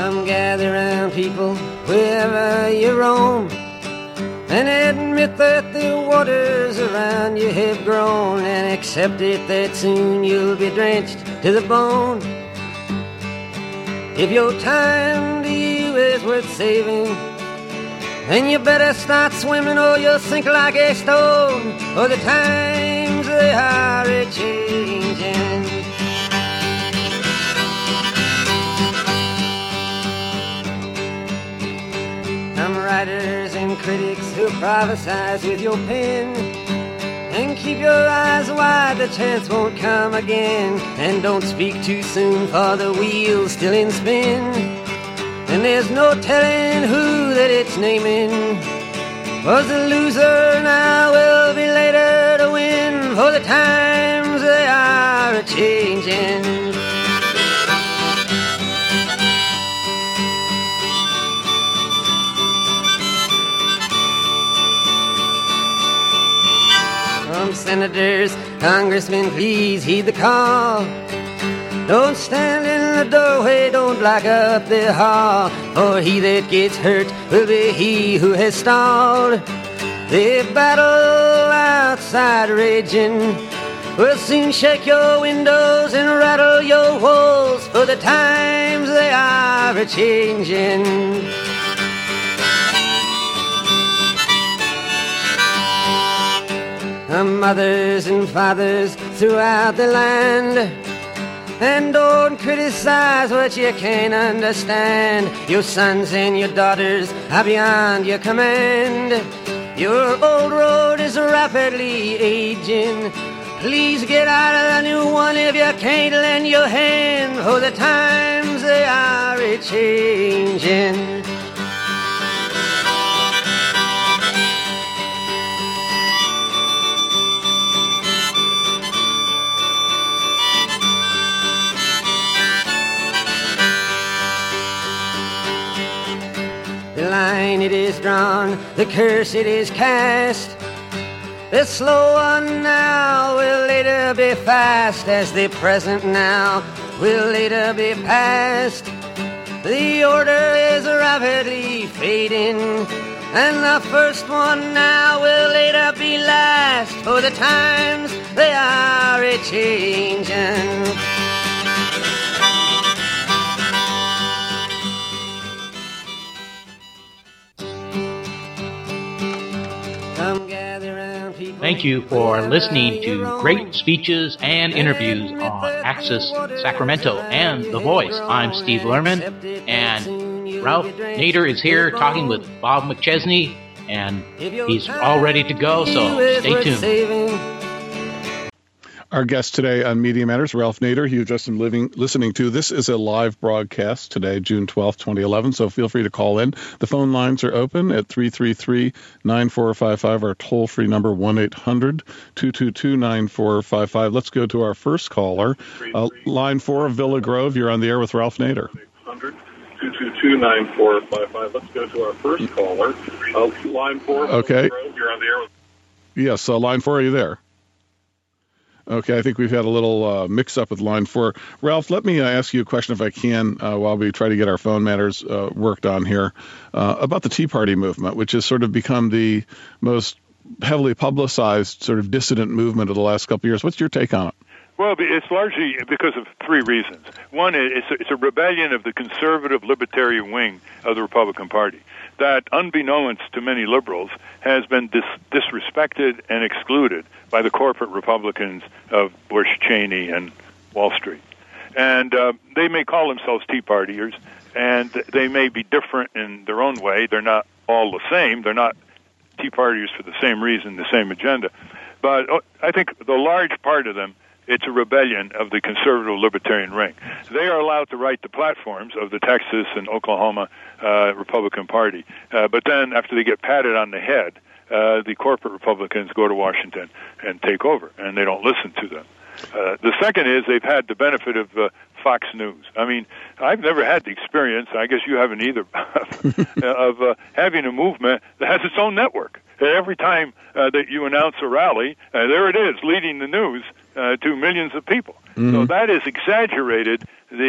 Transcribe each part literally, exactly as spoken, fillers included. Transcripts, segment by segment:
Come gather round, people, wherever you roam, and admit that the waters around you have grown, and accept it that soon you'll be drenched to the bone. If your time to you is worth saving, then you better start swimming or you'll sink like a stone, for the times they are a-changing. Some writers and critics who prophesize with your pen, and keep your eyes wide, the chance won't come again. And don't speak too soon, for the wheel's still in spin, and there's no telling who that it's naming. Was the loser now will be later to win, for the times they are a-changing. Senators, congressmen, please heed the call. Don't stand in the doorway, don't block up the hall, for he that gets hurt will be he who has stalled. The battle outside raging will soon shake your windows and rattle your walls, for the times they are a-changing. Mothers and fathers throughout the land, and don't criticize what you can't understand. Your sons and your daughters are beyond your command. Your old road is rapidly aging. Please get out of the new one if you can't lend your hand, for the times they are a-changing. The line it is drawn, the curse it is cast. The slow one now will later be fast, as the present now will later be past. The order is rapidly fading, and the first one now will later be last, for the times they are a-changing. Thank you for listening to great speeches and interviews on Access Sacramento and The Voice. I'm Steve Lerman, and Ralph Nader is here talking with Bob McChesney, and he's all ready to go, so stay tuned. Our guest today on Media Matters, Ralph Nader, who you've just been living, listening to. This is a live broadcast today, June twelfth, twenty eleven, so feel free to call in. The phone lines are open at three three three, nine four five five, our toll-free number, one eight hundred, two two two, nine four five five. Let's go to our first caller. Uh, line four of Villa Grove, you're on the air with Ralph Nader. two two two, nine four five five. Let's go to our first caller. Uh, line four of okay. Villa Grove, you're on the air with... Yes, uh, line four, are you there? Okay, I think we've had a little uh, mix-up with line four. Ralph, let me uh, ask you a question, if I can, uh, while we try to get our phone matters uh, worked on here, uh, about the Tea Party movement, which has sort of become the most heavily publicized sort of dissident movement of the last couple of years. What's your take on it? Well, it's largely because of three reasons. One, it's a, it's a rebellion of the conservative libertarian wing of the Republican Party that, unbeknownst to many liberals, has been dis- disrespected and excluded by the corporate Republicans of Bush, Cheney, and Wall Street. And uh, they may call themselves Tea Partiers, and they may be different in their own way. They're not all the same. They're not Tea Partiers for the same reason, the same agenda. But uh, I think the large part of them, it's a rebellion of the conservative libertarian ring. They are allowed to write the platforms of the Texas and Oklahoma uh, Republican Party. Uh, but then after they get patted on the head, uh, the corporate Republicans go to Washington and take over, and they don't listen to them. Uh, the second is they've had the benefit of uh, Fox News. I mean, I've never had the experience, I guess you haven't either, of uh, having a movement that has its own network. Every time uh, that you announce a rally, uh, there it is, leading the news uh, to millions of people. Mm-hmm. So that has exaggerated the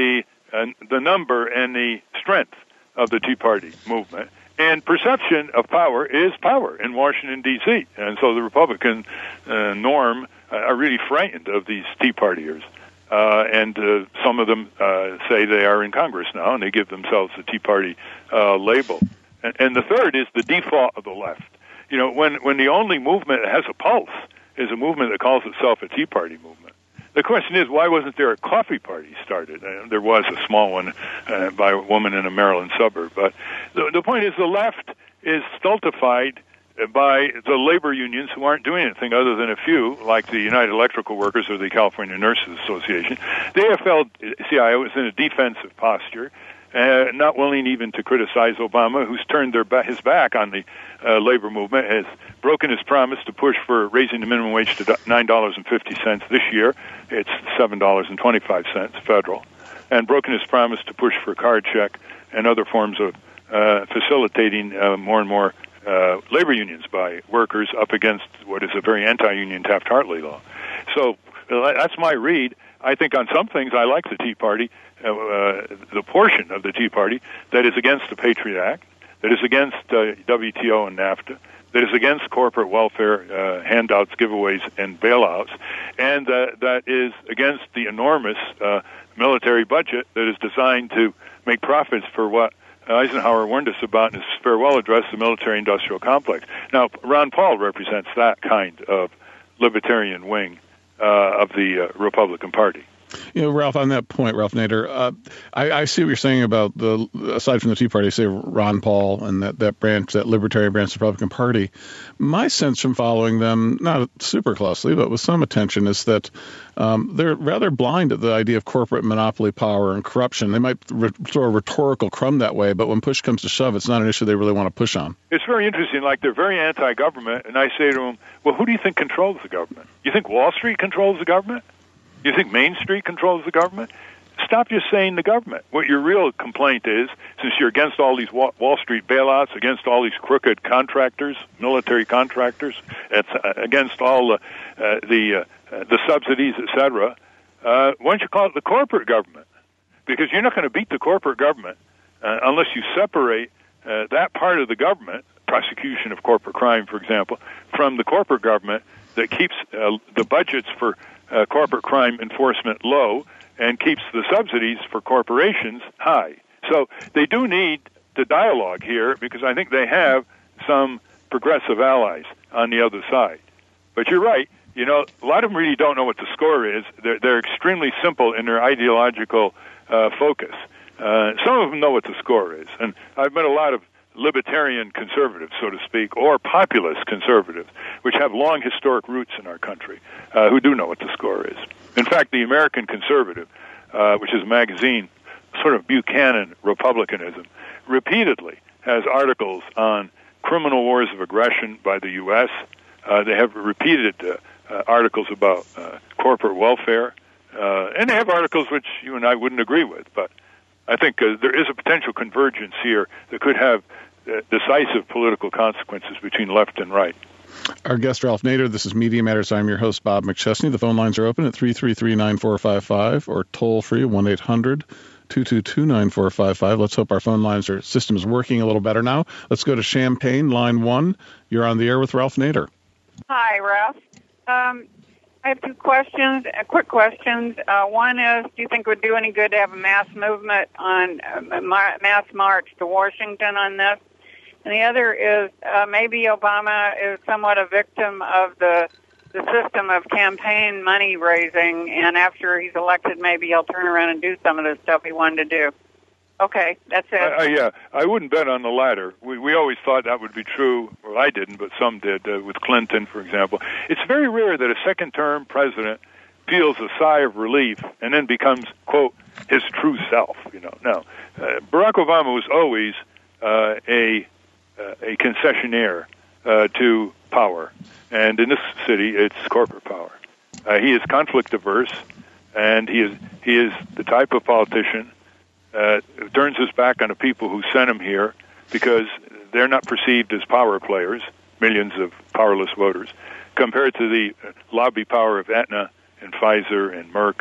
uh, the number and the strength of the Tea Party movement. And perception of power is power in Washington, D C And so the Republican uh, norm uh, are really frightened of these Tea Partiers. Uh, and uh, some of them uh, say they are in Congress now, and they give themselves the Tea Party uh, label. And, and the third is the default of the left. You know, when, when the only movement that has a pulse is a movement that calls itself a Tea Party movement. The question is, why wasn't there a coffee party started? Uh, there was a small one uh, by a woman in a Maryland suburb. But the, the point is the left is stultified by the labor unions who aren't doing anything other than a few, like the United Electrical Workers or the California Nurses Association. The A F L C I O is in a defensive posture, uh, not willing even to criticize Obama, who's turned their ba- his back on the uh, labor movement, has broken his promise to push for raising the minimum wage to nine dollars and fifty cents this year. It's seven dollars and twenty-five cents federal, and broken his promise to push for card check and other forms of uh, facilitating uh, more and more Uh, labor unions by workers up against what is a very anti-union Taft-Hartley law. So uh, that's my read. I think on some things I like the Tea Party, uh, uh, the portion of the Tea Party that is against the Patriot Act, that is against uh, W T O and NAFTA, that is against corporate welfare uh, handouts, giveaways, and bailouts, and uh, that is against the enormous uh, military budget that is designed to make profits for what Eisenhower warned us about in his farewell address, the military-industrial complex. Now, Ron Paul represents that kind of libertarian wing uh, of the uh, Republican Party. You know, Ralph, on that point, Ralph Nader, uh, I, I see what you're saying about the, aside from the Tea Party, say Ron Paul and that, that branch, that libertarian branch of the Republican Party. My sense from following them, not super closely, but with some attention, is that um, they're rather blind at the idea of corporate monopoly power and corruption. They might re- throw a rhetorical crumb that way, but when push comes to shove, it's not an issue they really want to push on. It's very interesting. Like, they're very anti-government, and I say to them, well, who do you think controls the government? You think Wall Street controls the government? You think Main Street controls the government? Stop just saying the government. What your real complaint is, since you're against all these Wall Street bailouts, against all these crooked contractors, military contractors, it's against all uh, uh, the uh, the subsidies, et cetera, uh, why don't you call it the corporate government? Because you're not going to beat the corporate government uh, unless you separate uh, that part of the government, prosecution of corporate crime, for example, from the corporate government that keeps uh, the budgets for Uh, corporate crime enforcement low and keeps the subsidies for corporations high. So they do need the dialogue here because I think they have some progressive allies on the other side. But you're right. You know, a lot of them really don't know what the score is. They're, they're extremely simple in their ideological uh, focus. Uh, some of them know what the score is. And I've met a lot of libertarian conservatives, so to speak, or populist conservatives, which have long historic roots in our country, uh, who do know what the score is. In fact, the American Conservative, uh, which is a magazine, sort of Buchanan republicanism, repeatedly has articles on criminal wars of aggression by the U S Uh, they have repeated uh, uh, articles about uh, corporate welfare, uh, and they have articles which you and I wouldn't agree with, but I think uh, there is a potential convergence here that could have uh, decisive political consequences between left and right. Our guest, Ralph Nader. This is Media Matters. I'm your host, Bob McChesney. The phone lines are open at three three three, nine four five five or toll-free one eight hundred, two two two, nine four five five. Let's hope our phone lines or system is working a little better now. Let's go to Champaign, line one. You're on the air with Ralph Nader. Hi, Ralph. Um, I have two questions, uh, quick questions. Uh, one is, do you think it would do any good to have a mass movement on uh, ma- mass march to Washington on this? And the other is uh, maybe Obama is somewhat a victim of the the system of campaign money raising, and after he's elected, maybe he'll turn around and do some of the stuff he wanted to do. Okay, that's it. Uh, uh, yeah, I wouldn't bet on the latter. We we always thought that would be true. Well, I didn't, but some did, uh, with Clinton, for example. It's very rare that a second-term president feels a sigh of relief and then becomes, quote, his true self. You know, now, uh, Barack Obama was always uh, a uh, a concessionaire uh, to power, and in this city, it's corporate power. Uh, he is conflict averse, and he is he is the type of politician Uh, turns his back on the people who sent him here because they're not perceived as power players, millions of powerless voters, compared to the lobby power of Aetna and Pfizer and Merck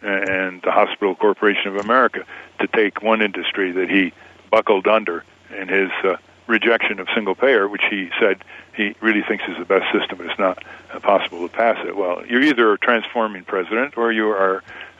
and the Hospital Corporation of America to take one industry that he buckled under in his uh, rejection of single payer, which he said he really thinks is the best system, but it's not uh, possible to pass it. Well, you're either a transforming president or you are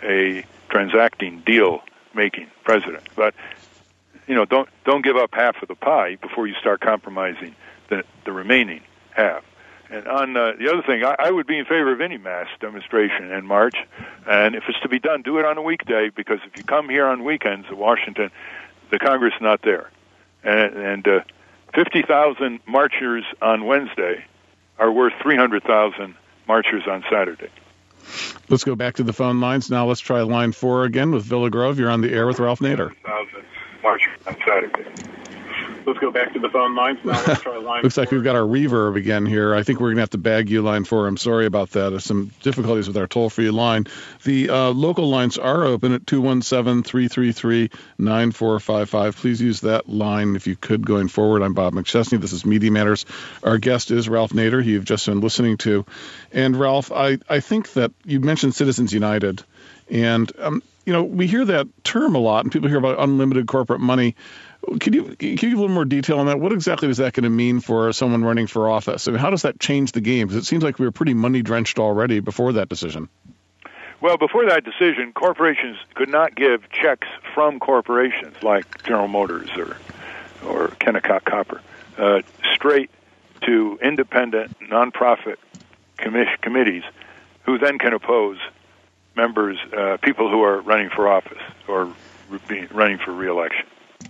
a transacting, deal-making president. But, you know, don't don't give up half of the pie before you start compromising the, the remaining half. And on uh, the other thing, I, I would be in favor of any mass demonstration in March. And if it's to be done, do it on a weekday, because if you come here on weekends to Washington, the Congress is not there. And, and uh, fifty thousand marchers on Wednesday are worth three hundred thousand marchers on Saturday. Let's go back to the phone lines. Now let's try line four again with Villa Grove. You're on the air with Ralph Nader. Marchers on Saturday. Let's go back to the phone lines. Now let's try line Looks four. like we've got our reverb again here. I think we're going to have to bag you line four. I'm sorry about that. There's some difficulties with our toll-free line. The uh, local lines are open at two one seven, three three three, nine four five five. Please use that line if you could going forward. I'm Bob McChesney. This is Media Matters. Our guest is Ralph Nader, who you've just been listening to. And Ralph, I, I think that you mentioned Citizens United. And, um, you know, we hear that term a lot, and people hear about unlimited corporate money. Could you, can you give a little more detail on that? What exactly is that going to mean for someone running for office? I mean, how does that change the game? Because it seems like we were pretty money-drenched already before that decision. Well, before that decision, corporations could not give checks from corporations like General Motors or or Kennecott Copper uh, straight to independent, nonprofit commis- committees who then can oppose members, uh, people who are running for office or re- running for re-election.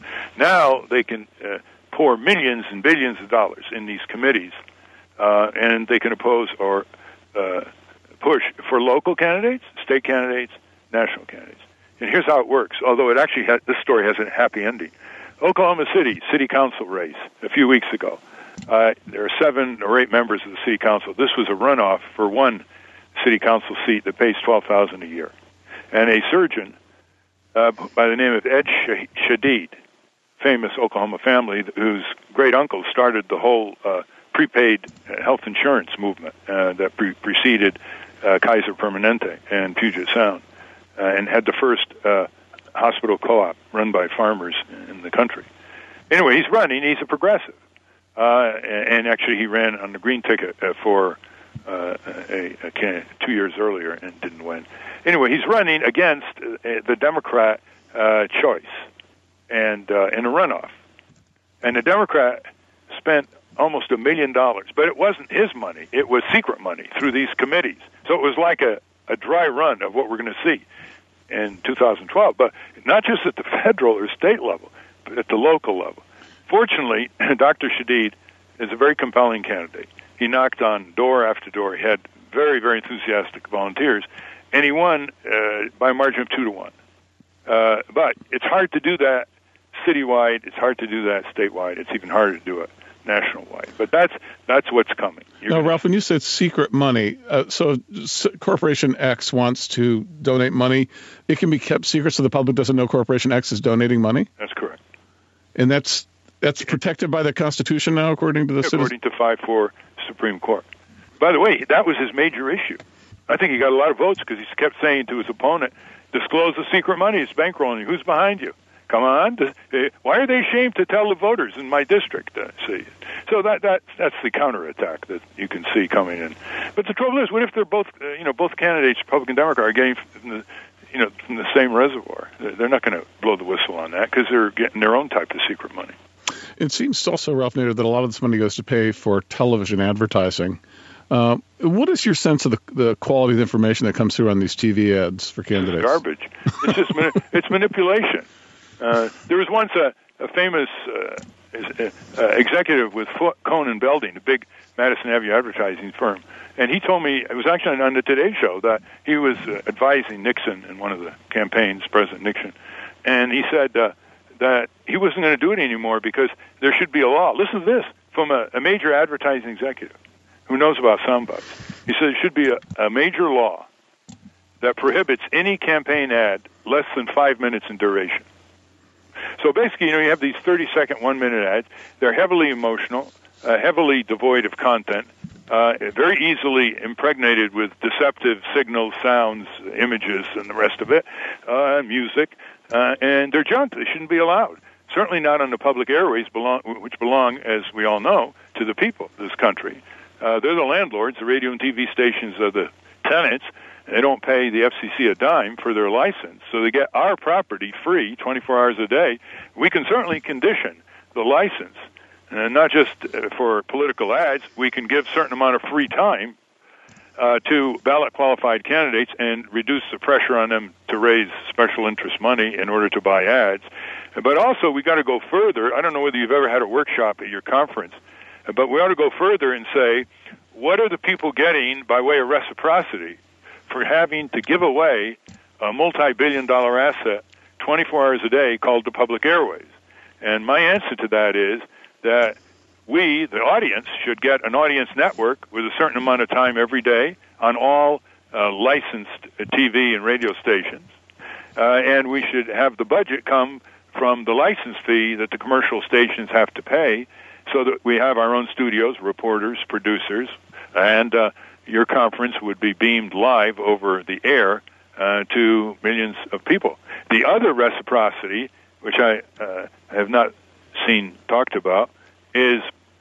Now they can uh, pour millions and billions of dollars in these committees, uh, and they can oppose or uh, push for local candidates, state candidates, national candidates. And here's how it works, although it actually ha- this story has a happy ending. Oklahoma City City Council race a few weeks ago. Uh, there are seven or eight members of the City Council. This was a runoff for one City Council seat that pays twelve thousand dollars a year. And a surgeon uh, by the name of Ed Shadid, famous Oklahoma family whose great uncle started the whole uh, prepaid health insurance movement uh, that pre- preceded uh, Kaiser Permanente and Puget Sound, uh, and had the first uh, hospital co-op run by farmers in the country. Anyway, he's running. He's a progressive, uh, and actually he ran on the green ticket uh, for uh, a, a can- two years earlier and didn't win. Anyway, he's running against uh, the Democrat uh, choice. And uh, in a runoff. And the Democrat spent almost a million dollars, but it wasn't his money. It was secret money through these committees. So it was like a, a dry run of what we're going to see in two thousand twelve, but not just at the federal or state level, but at the local level. Fortunately, Doctor Shadid is a very compelling candidate. He knocked on door after door. He had very, very enthusiastic volunteers, and he won uh, by a margin of two to one. Uh, but it's hard to do that citywide. It's hard to do that statewide. It's even harder to do it national-wide. But that's that's what's coming. You're now, gonna... Ralph, when you said secret money, uh, so S- Corporation X wants to donate money. It can be kept secret so the public doesn't know Corporation X is donating money? That's correct. And that's that's protected by the Constitution now, according to the According citizens? to five four Supreme Court. By the way, that was his major issue. I think he got a lot of votes because he kept saying to his opponent, disclose the secret money. It's bankrolling you. Who's behind you? Come on. Why are they ashamed to tell the voters in my district? Uh, see, so that that that's the counterattack that you can see coming in. But the trouble is, what if they're both, uh, you know, both candidates, Republican, Democrat, are getting from the, you know, from the same reservoir? They're not going to blow the whistle on that because they're getting their own type of secret money. It seems also, Ralph Nader, that a lot of this money goes to pay for television advertising. Uh, what is your sense of the, the quality of the information that comes through on these T V ads for candidates? It's garbage. It's just mani- it's manipulation. Uh, there was once a, a famous uh, uh, executive with Fo- Cohn and Belding, a big Madison Avenue advertising firm, and he told me, it was actually on the Today Show, that he was uh, advising Nixon in one of the campaigns, President Nixon, and he said uh, that he wasn't going to do it anymore because there should be a law. Listen to this, from a, a major advertising executive who knows about sound bites. He said there should be a, a major law that prohibits any campaign ad less than five minutes in duration. So basically, you know, you have these thirty-second, one-minute ads. They're heavily emotional, uh, heavily devoid of content, uh, very easily impregnated with deceptive signals, sounds, images, and the rest of it, uh, music, uh, and they're junk. They shouldn't be allowed. Certainly not on the public airways, belong, which belong, as we all know, to the people of this country. Uh, they're the landlords. The radio and T V stations are the tenants. They don't pay the F C C a dime for their license, so they get our property free twenty-four hours a day. We can certainly condition the license, and not just for political ads. We can give a certain amount of free time uh, to ballot-qualified candidates and reduce the pressure on them to raise special interest money in order to buy ads. But also, we got to go further. I don't know whether you've ever had a workshop at your conference, but we ought to go further and say, what are the people getting by way of reciprocity for having to give away a multi-billion dollar asset twenty-four hours a day called the public airways? And my answer to that is that we, the audience, should get an audience network with a certain amount of time every day on all uh, licensed T V and radio stations. Uh, and we should have the budget come from the license fee that the commercial stations have to pay, so that we have our own studios, reporters, producers, and uh, your conference would be beamed live over the air uh, to millions of people. The other reciprocity, which I uh, have not seen talked about, is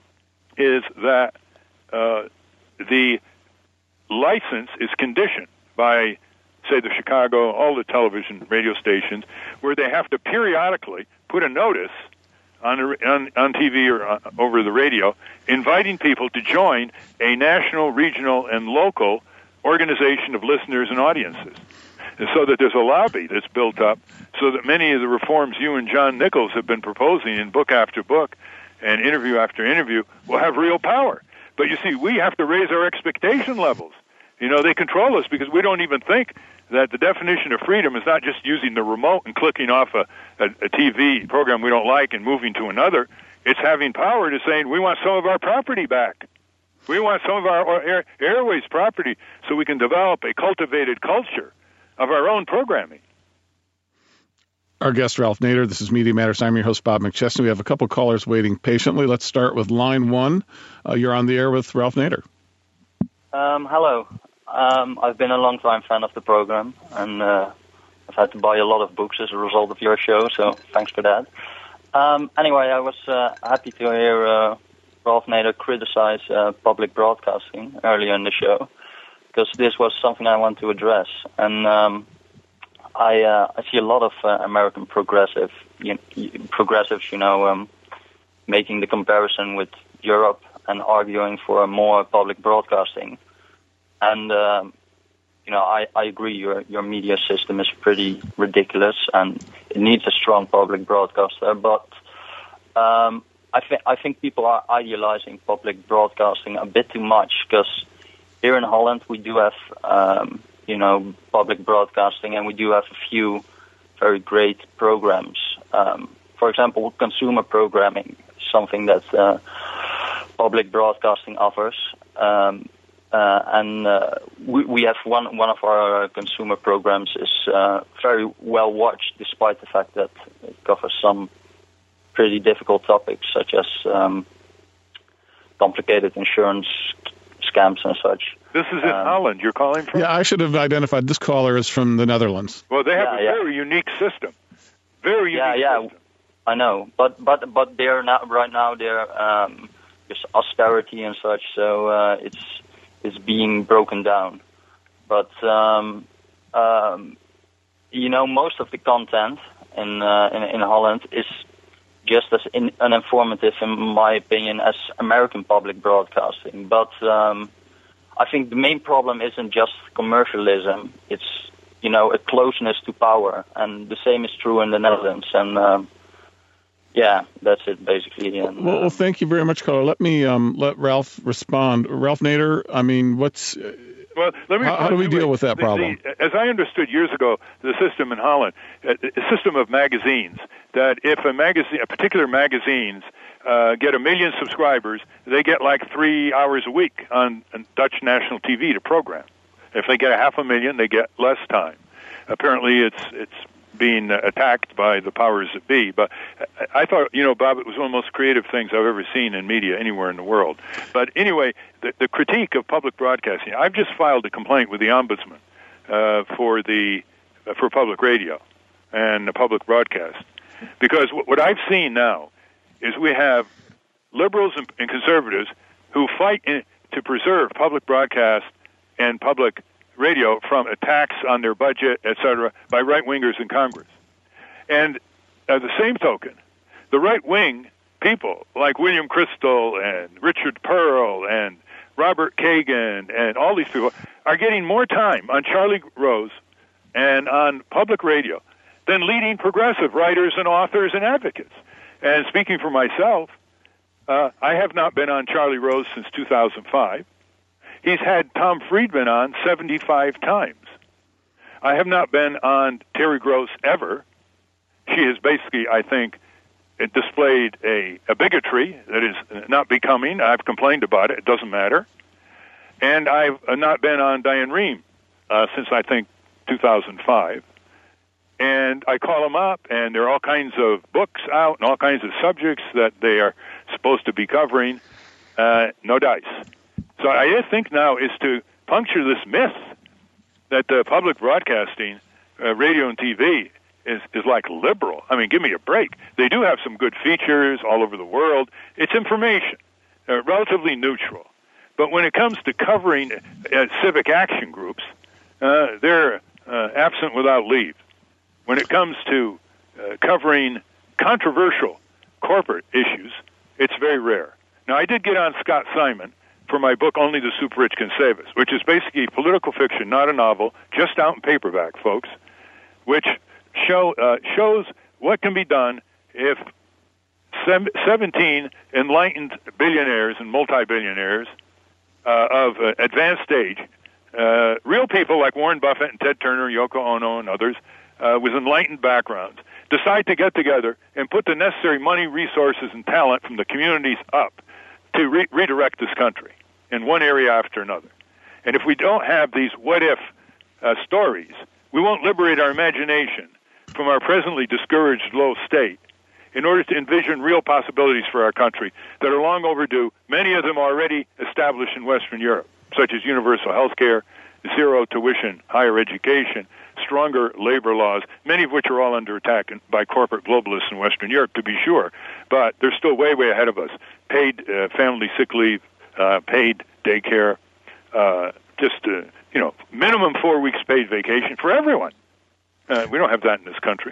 is that uh, the license is conditioned by, say, the Chicago, all the television, radio stations, where they have to periodically put a notice on on, on T V or uh, over the radio, inviting people to join a national, regional, and local organization of listeners and audiences. And so that there's a lobby that's built up so that many of the reforms you and John Nichols have been proposing in book after book and interview after interview will have real power. But you see, we have to raise our expectation levels. You know, they control us because we don't even think that the definition of freedom is not just using the remote and clicking off a, a, a T V program we don't like and moving to another. It's having power to saying we want some of our property back. We want some of our air, airways property so we can develop a cultivated culture of our own programming. Our guest, Ralph Nader. This is Media Matters. I'm your host, Bob McChesney. We have a couple callers waiting patiently. Let's start with line one. Uh, you're on the air with Ralph Nader. Um, hello. Um, I've been a long-time fan of the program, and uh, I've had to buy a lot of books as a result of your show, so thanks for that. Um, anyway, I was uh, happy to hear uh, Ralph Nader criticize uh, public broadcasting earlier in the show, because this was something I want to address. And um, I uh, I see a lot of uh, American progressive you, progressives, you know, um, making the comparison with Europe and arguing for more public broadcasting. And, um, you know, I, I agree your your media system is pretty ridiculous and it needs a strong public broadcaster. But um, I, th- I think people are idealizing public broadcasting a bit too much, because here in Holland we do have, um, you know, public broadcasting, and we do have a few very great programs. Um, for example, consumer programming, something that uh, public broadcasting offers. Um, Uh, and uh, we, we have one one of our consumer programs is uh, very well watched, despite the fact that it covers some pretty difficult topics, such as um, complicated insurance scams and such. This is in um, Holland you're calling from? Yeah, I should have identified this caller is from the Netherlands. Well, they have yeah, a yeah. very unique system. Very yeah, unique yeah, system. I know. But but but they're not right now. They're um, just austerity and such. So uh, it's is being broken down. But, um, um, you know, most of the content in, uh, in in Holland is just as in, uninformative, in my opinion, as American public broadcasting. But um, I think the main problem isn't just commercialism. It's, you know, a closeness to power. And the same is true in the Netherlands. And, um, yeah, that's it, basically. And, well, well, thank you very much, caller. Let me um, let Ralph respond. Ralph Nader, I mean, what's uh, well, let me how, how do we deal with that the, problem? The, as I understood years ago, the system in Holland, a, a system of magazines, that if a magazine, a particular magazines uh, get a million subscribers, they get like three hours a week on, on Dutch national T V to program. If they get a half a million, they get less time. Apparently, it's it's being uh, attacked by the powers that be. But I, I thought, you know, Bob, it was one of the most creative things I've ever seen in media anywhere in the world. But anyway, the, the critique of public broadcasting, I've just filed a complaint with the Ombudsman uh, for the uh, for public radio and the public broadcast. Because w- what I've seen now is we have liberals and, and conservatives who fight in, to preserve public broadcast and public radio from attacks on their budget, et cetera, by right-wingers in Congress. And at the same token, the right-wing people like William Kristol and Richard Pearl and Robert Kagan and all these people are getting more time on Charlie Rose and on public radio than leading progressive writers and authors and advocates. And speaking for myself, uh, I have not been on Charlie Rose since two thousand five. He's had Tom Friedman on seventy-five times. I have not been on Terry Gross ever. She has basically, I think, displayed a, a bigotry that is not becoming. I've complained about it. It doesn't matter. And I've not been on Diane Rehm uh, since, I think, two thousand five. And I call them up, and there are all kinds of books out and all kinds of subjects that they are supposed to be covering. Uh, no dice. So I think now is to puncture this myth that the public broadcasting, uh, radio and T V, is, is like liberal. I mean, give me a break. They do have some good features all over the world. It's information, uh, relatively neutral. But when it comes to covering uh, civic action groups, uh, they're uh, absent without leave. When it comes to uh, covering controversial corporate issues, it's very rare. Now, I did get on Scott Simon for my book, Only the Super Rich Can Save Us, which is basically political fiction, not a novel, just out in paperback, folks, which show uh, shows what can be done if seventeen enlightened billionaires and multi-billionaires uh, of uh, advanced age, uh, real people like Warren Buffett and Ted Turner, Yoko Ono, and others, uh, with enlightened backgrounds, decide to get together and put the necessary money, resources, and talent from the communities up to re- redirect this country in one area after another. And if we don't have these what-if uh, stories, we won't liberate our imagination from our presently discouraged low state in order to envision real possibilities for our country that are long overdue, many of them already established in Western Europe, such as universal health care, zero tuition higher education, stronger labor laws, many of which are all under attack by corporate globalists in Western Europe, to be sure. But they're still way, way ahead of us. Paid uh, family sick leave, uh, paid daycare, uh, just, uh, you know, minimum four weeks paid vacation for everyone. Uh, we don't have that in this country.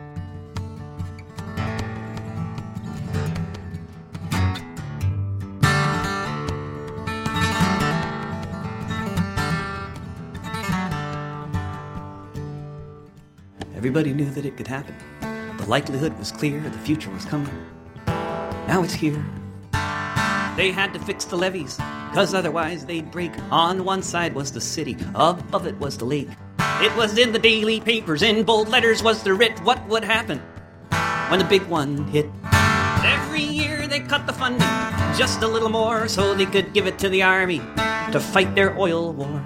Everybody knew that it could happen. The likelihood was clear, the future was coming. Now it's here. They had to fix the levees, cause otherwise they'd break. On one side was the city, above it was the lake. It was in the daily papers, in bold letters was the writ. What would happen when the big one hit? Every year they cut the funding just a little more so they could give it to the army to fight their oil war.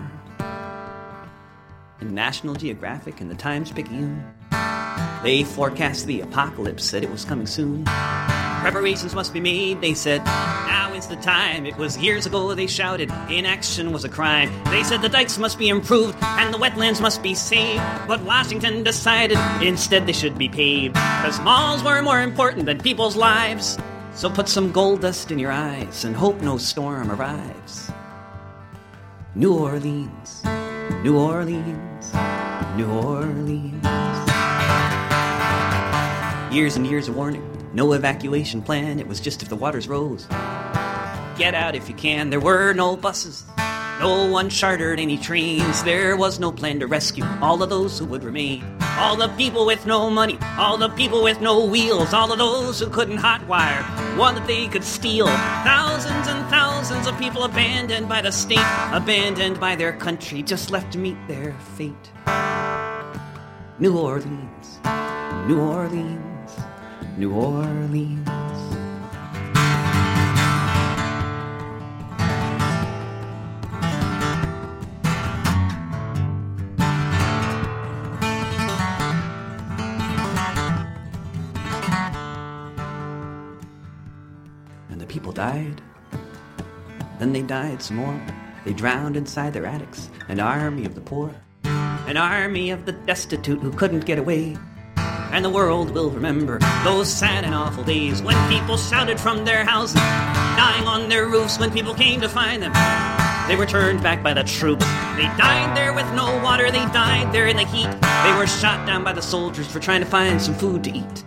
In National Geographic and the Times-Picayune, they forecast the apocalypse, said it was coming soon. Preparations must be made, they said, now is the time. It was years ago they shouted, inaction was a crime. They said the dikes must be improved and the wetlands must be saved. But Washington decided instead they should be paved, cause malls were more important than people's lives. So put some gold dust in your eyes and hope no storm arrives. New Orleans, New Orleans, New Orleans. Years and years of warning, no evacuation plan, it was just if the waters rose. Get out if you can, there were no buses, no one chartered any trains. There was no plan to rescue all of those who would remain. All the people with no money, all the people with no wheels, all of those who couldn't hotwire one that they could steal. Thousands and thousands of people abandoned by the state, abandoned by their country, just left to meet their fate. New Orleans, New Orleans, New Orleans. people died. Then they died some more. They drowned inside their attics. An army of the poor. An army of the destitute who couldn't get away. And the world will remember those sad and awful days when people shouted from their houses, dying on their roofs when people came to find them. They were turned back by the troops. They died there with no water. They died there in the heat. They were shot down by the soldiers for trying to find some food to eat.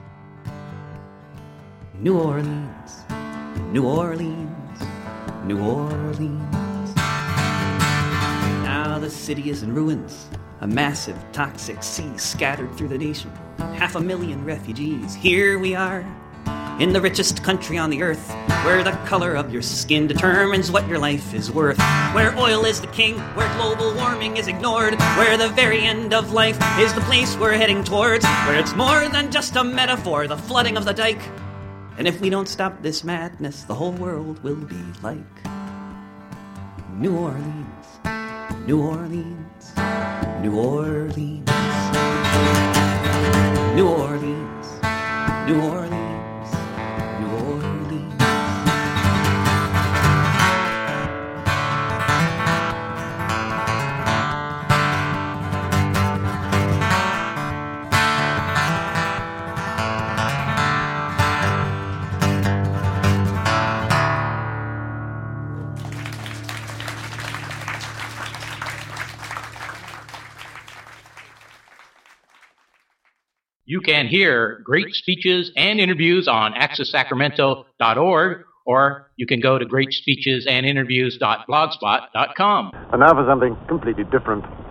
New Orleans, New Orleans, New Orleans. Now the city is in ruins. A massive toxic sea scattered through the nation. Half a million refugees. Here we are, in the richest country on the earth, where the color of your skin determines what your life is worth, where oil is the king, where global warming is ignored, where the very end of life is the place we're heading towards, where it's more than just a metaphor, the flooding of the dike. And if we don't stop this madness, the whole world will be like New Orleans, New Orleans, New Orleans, New Orleans, New Orleans, New Orleans. You can hear great speeches and interviews on access sacramento dot org, or you can go to great speeches and interviews dot blogspot dot com. And now for something completely different.